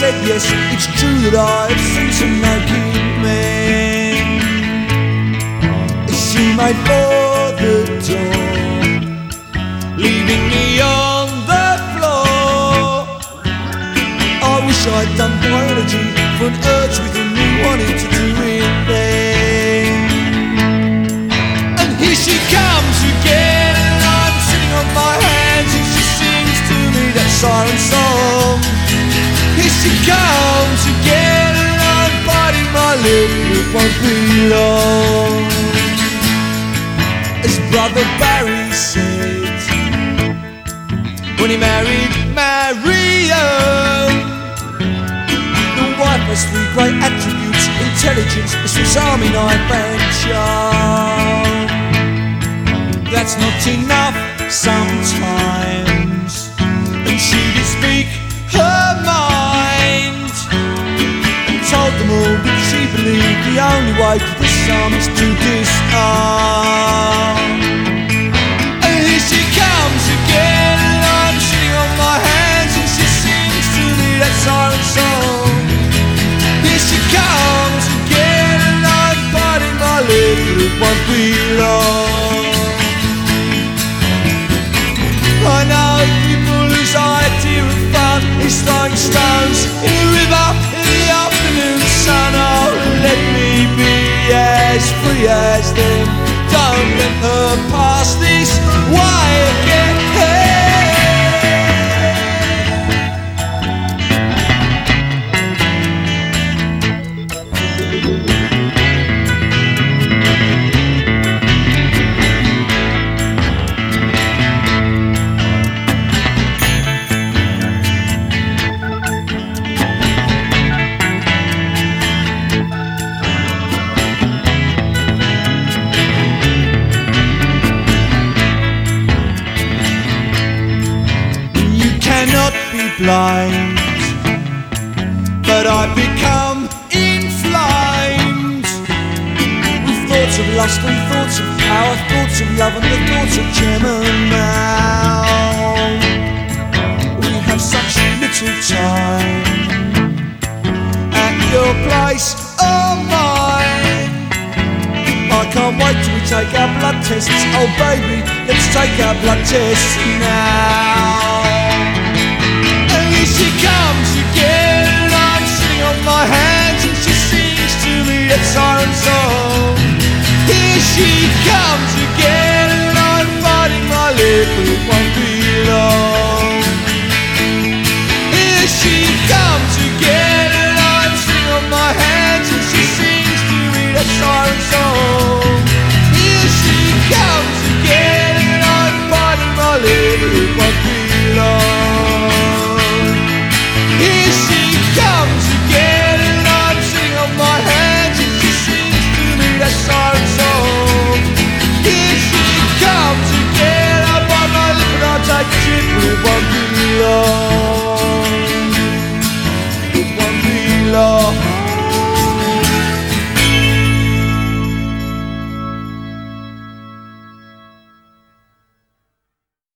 said yes, it's true that I've seen some naked men. She made for the door, leaving me on the floor. I wish I'd done biology, for an urge within me wanted to do it then. And here she comes again, and I'm sitting on my hands, and she sings to me that siren song. Here she comes again, and I'm biting my lip, it won't be long. As Brother Barry said when he married Marion, the wife has three great attributes: intelligence, a Swiss Army knife, and charm. That's not enough sometimes, and she did speak her mind, and told them all that she believed the only way to disarm is to disarm. And here she comes again, and I'm sitting on my hands, and she sings to me that siren song. Here she comes again, and I'm biting my lip, but it won't be long. I know people whose idea of fun is throwing stones in the river in the afternoon sun. Oh, let me be as free as them. Don't let her pass this way again. Cannot be blind, but I become inflamed with thoughts of lust and thoughts of power, thoughts of love and the thoughts of Chairman Mao. We have such little time at your place or mine. I can't wait till we take our blood tests. Oh baby, let's take our blood tests now.